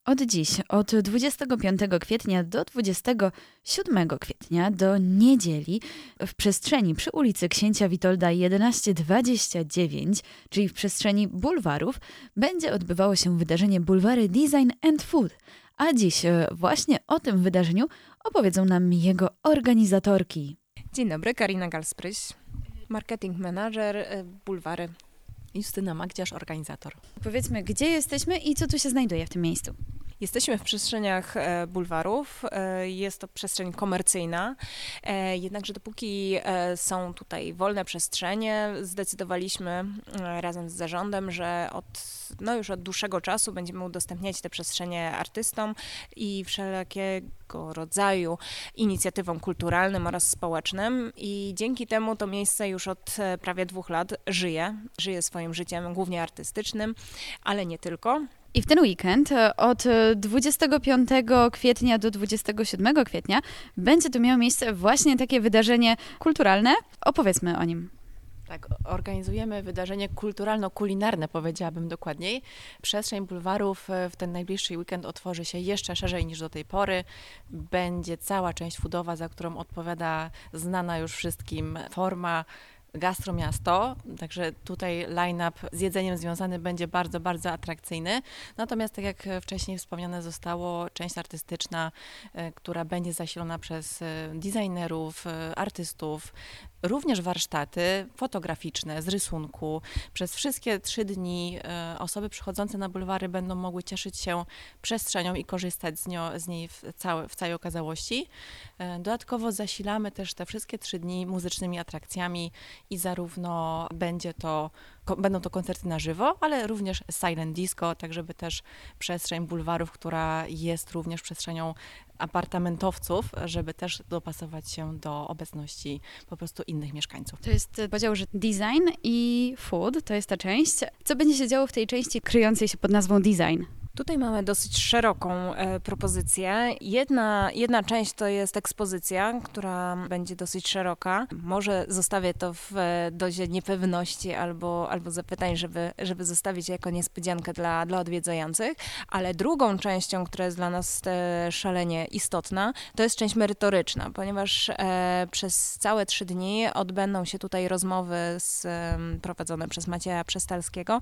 Od dziś, od 25 kwietnia do 27 kwietnia do niedzieli w przestrzeni przy ulicy Księcia Witolda 1129, czyli w przestrzeni bulwarów, będzie odbywało się wydarzenie Bulwary Design and Food. A dziś właśnie o tym wydarzeniu opowiedzą nam jego organizatorki. Dzień dobry, Karina Galspryś, marketing manager Bulwary. Justyna Magdziarz, organizator. Powiedzmy, gdzie jesteśmy i co tu się znajduje w tym miejscu? Jesteśmy w przestrzeniach bulwarów, jest to przestrzeń komercyjna, jednakże dopóki są tutaj wolne przestrzenie, zdecydowaliśmy razem z zarządem, że już od dłuższego czasu będziemy udostępniać te przestrzenie artystom i wszelkiego rodzaju inicjatywom kulturalnym oraz społecznym i dzięki temu to miejsce już od prawie 2 lat żyje swoim życiem głównie artystycznym, ale nie tylko. I w ten weekend od 25 kwietnia do 27 kwietnia będzie tu miało miejsce właśnie takie wydarzenie kulturalne. Opowiedzmy o nim. Tak, organizujemy wydarzenie kulturalno-kulinarne, powiedziałabym dokładniej. Przestrzeń bulwarów w ten najbliższy weekend otworzy się jeszcze szerzej niż do tej pory. Będzie cała część foodowa, za którą odpowiada znana już wszystkim forma Gastromiasto, także tutaj line-up z jedzeniem związany będzie bardzo, bardzo atrakcyjny. Natomiast tak jak wcześniej wspomniane zostało, część artystyczna, która będzie zasilona przez designerów, artystów, również warsztaty fotograficzne z rysunku. Przez wszystkie 3 dni osoby przychodzące na bulwary będą mogły cieszyć się przestrzenią i korzystać z niej w całej okazałości. Dodatkowo zasilamy też te wszystkie 3 dni muzycznymi atrakcjami i zarówno będą to koncerty na żywo, ale również silent disco, tak żeby też przestrzeń bulwarów, która jest również przestrzenią apartamentowców, żeby też dopasować się do obecności po prostu innych mieszkańców. To jest podział, że design i food, to jest ta część. Co będzie się działo w tej części kryjącej się pod nazwą design? Tutaj mamy dosyć szeroką propozycję. Jedna część to jest ekspozycja, która będzie dosyć szeroka. Może zostawię to w dozie niepewności albo zapytań, żeby zostawić jako niespodziankę dla odwiedzających, ale drugą częścią, która jest dla nas szalenie istotna, to jest część merytoryczna, ponieważ przez całe 3 dni odbędą się tutaj rozmowy prowadzone przez Macieja Przestalskiego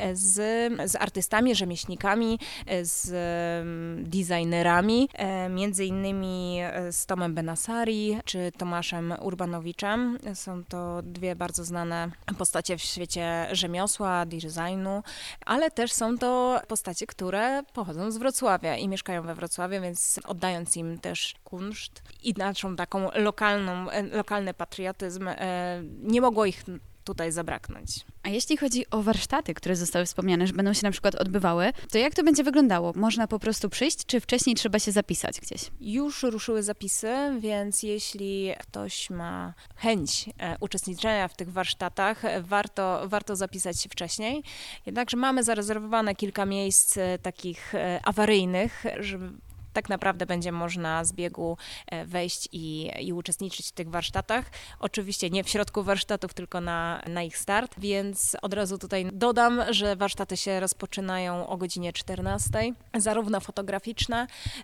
z artystami, rzemieślnikami, z designerami, między innymi z Tomem Benassari czy Tomaszem Urbanowiczem. Są to 2 bardzo znane postacie w świecie rzemiosła, designu, ale też są to postacie, które pochodzą z Wrocławia i mieszkają we Wrocławiu, więc oddając im też kunszt i naszą taką lokalny patriotyzm, nie mogło ich tutaj zabraknąć. A jeśli chodzi o warsztaty, które zostały wspomniane, że będą się na przykład odbywały, to jak to będzie wyglądało? Można po prostu przyjść, czy wcześniej trzeba się zapisać gdzieś? Już ruszyły zapisy, więc jeśli ktoś ma chęć uczestniczenia w tych warsztatach, warto zapisać się wcześniej. Jednakże mamy zarezerwowane kilka miejsc takich awaryjnych, żeby tak naprawdę będzie można z biegu wejść i uczestniczyć w tych warsztatach. Oczywiście nie w środku warsztatów, tylko na ich start, więc od razu tutaj dodam, że warsztaty się rozpoczynają o godzinie 14, zarówno fotograficzne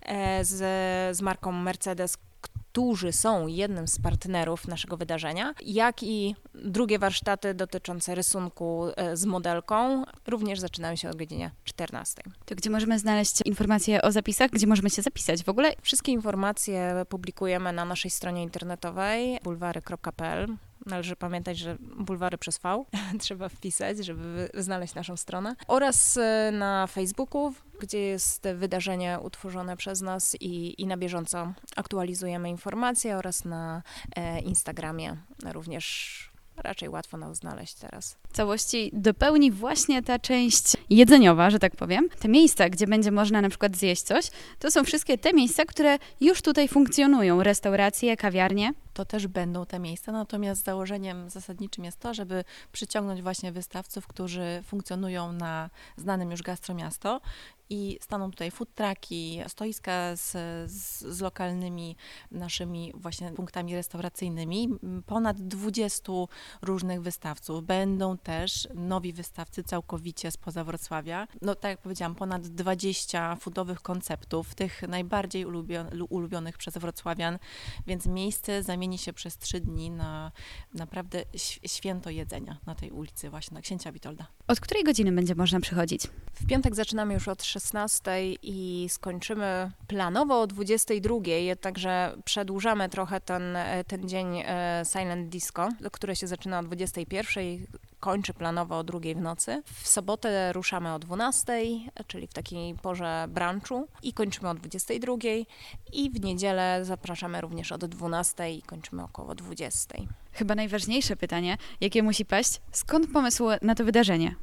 z marką Mercedes, którzy są jednym z partnerów naszego wydarzenia, jak i drugie warsztaty dotyczące rysunku z modelką również zaczynają się o godzinie 14. To gdzie możemy znaleźć informacje o zapisach? Gdzie możemy się zapisać w ogóle? Wszystkie informacje publikujemy na naszej stronie internetowej bulwary.pl. Należy pamiętać, że bulwary przez V trzeba wpisać, żeby znaleźć naszą stronę. Oraz na Facebooku, gdzie jest wydarzenie utworzone przez nas i na bieżąco aktualizujemy informacje, oraz na Instagramie również raczej łatwo nas znaleźć teraz. Całości dopełni właśnie ta część jedzeniowa, że tak powiem. Te miejsca, gdzie będzie można na przykład zjeść coś, to są wszystkie te miejsca, które już tutaj funkcjonują. Restauracje, kawiarnie. To też będą te miejsca, natomiast założeniem zasadniczym jest to, żeby przyciągnąć właśnie wystawców, którzy funkcjonują na znanym już Gastromiasto i staną tutaj food trucki, stoiska z lokalnymi naszymi właśnie punktami restauracyjnymi. Ponad 20 różnych wystawców. Będą też nowi wystawcy całkowicie spoza Wrocławia. No tak jak powiedziałam, ponad 20 foodowych konceptów, tych najbardziej ulubionych przez wrocławian, więc miejsce zamieni się przez 3 dni na naprawdę święto jedzenia na tej ulicy właśnie na Księcia Witolda. Od której godziny będzie można przychodzić? W piątek zaczynamy już od 16 i skończymy planowo o 22, także przedłużamy trochę ten dzień Silent Disco, które się zaczyna o 21, kończy planowo o 2 w nocy. W sobotę ruszamy o 12, czyli w takiej porze brunchu i kończymy o 22 i w niedzielę zapraszamy również od 12 i kończymy około 20. Chyba najważniejsze pytanie, jakie musi paść, skąd pomysł na to wydarzenie?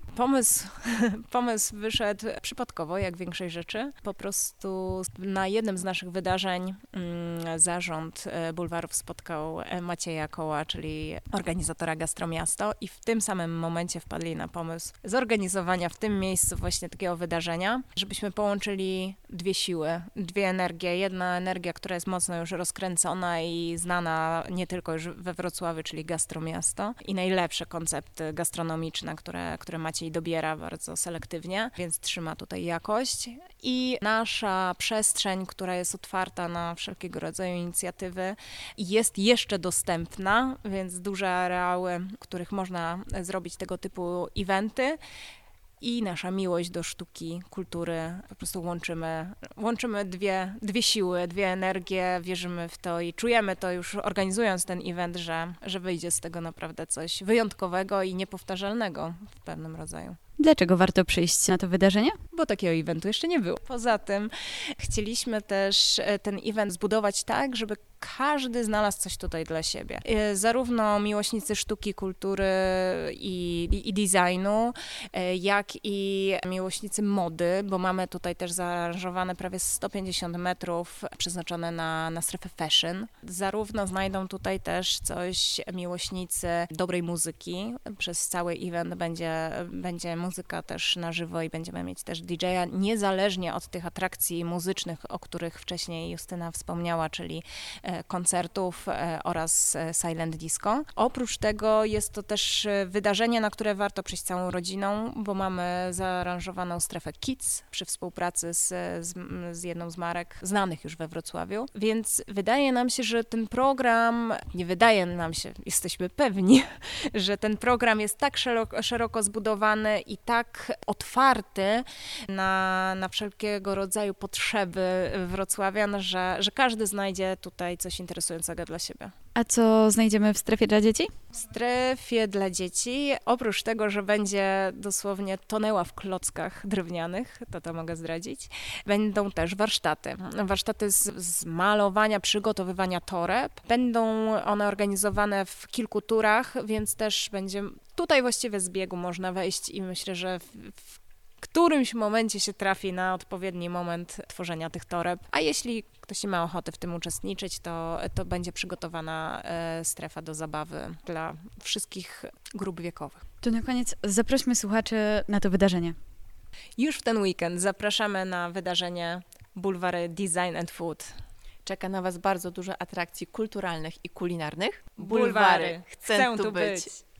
Pomysł wyszedł przypadkowo, jak większość rzeczy. Po prostu na jednym z naszych wydarzeń zarząd bulwarów spotkał Macieja Koła, czyli organizatora Gastromiasto i w tym samym momencie wpadli na pomysł zorganizowania w tym miejscu właśnie takiego wydarzenia, żebyśmy połączyli 2 siły, 2 energie. Jedna energia, która jest mocno już rozkręcona i znana nie tylko już we Wrocławiu, czyli Gastromiasto i najlepsze koncepty gastronomiczne, które Maciej dobiera bardzo selektywnie, więc trzyma tutaj jakość. I nasza przestrzeń, która jest otwarta na wszelkiego rodzaju inicjatywy, jest jeszcze dostępna, więc duże areały, w których można zrobić tego typu eventy. I nasza miłość do sztuki, kultury, po prostu łączymy dwie siły, 2 energie, wierzymy w to i czujemy to już organizując ten event, że wyjdzie z tego naprawdę coś wyjątkowego i niepowtarzalnego w pewnym rodzaju. Dlaczego warto przyjść na to wydarzenie? Bo takiego eventu jeszcze nie było. Poza tym chcieliśmy też ten event zbudować tak, żeby każdy znalazł coś tutaj dla siebie. Zarówno miłośnicy sztuki, kultury i designu, jak i miłośnicy mody, bo mamy tutaj też zaaranżowane prawie 150 metrów przeznaczone na strefę fashion. Zarówno znajdą tutaj też coś miłośnicy dobrej muzyki. Przez cały event będzie muzyka też na żywo i będziemy mieć też DJ-a, niezależnie od tych atrakcji muzycznych, o których wcześniej Justyna wspomniała, czyli koncertów oraz Silent Disco. Oprócz tego jest to też wydarzenie, na które warto przyjść całą rodziną, bo mamy zaaranżowaną strefę Kids przy współpracy z jedną z marek znanych już we Wrocławiu, więc wydaje nam się, że ten program, nie wydaje nam się, jesteśmy pewni, że ten program jest tak szeroko zbudowany i tak otwarty na wszelkiego rodzaju potrzeby wrocławian, że każdy znajdzie tutaj coś interesującego dla siebie. A co znajdziemy w strefie dla dzieci? W strefie dla dzieci, oprócz tego, że będzie dosłownie tonęła w klockach drewnianych, to mogę zdradzić, będą też warsztaty. Warsztaty z malowania, przygotowywania toreb. Będą one organizowane w kilku turach, więc też będzie tutaj właściwie z biegu można wejść i myślę, że w którymś momencie się trafi na odpowiedni moment tworzenia tych toreb. A jeśli ktoś nie ma ochoty w tym uczestniczyć, to będzie przygotowana strefa do zabawy dla wszystkich grup wiekowych. To na koniec zaprośmy słuchaczy na to wydarzenie. Już w ten weekend zapraszamy na wydarzenie Bulwary Design and Food. Czeka na Was bardzo dużo atrakcji kulturalnych i kulinarnych. Bulwary, chcę tu być!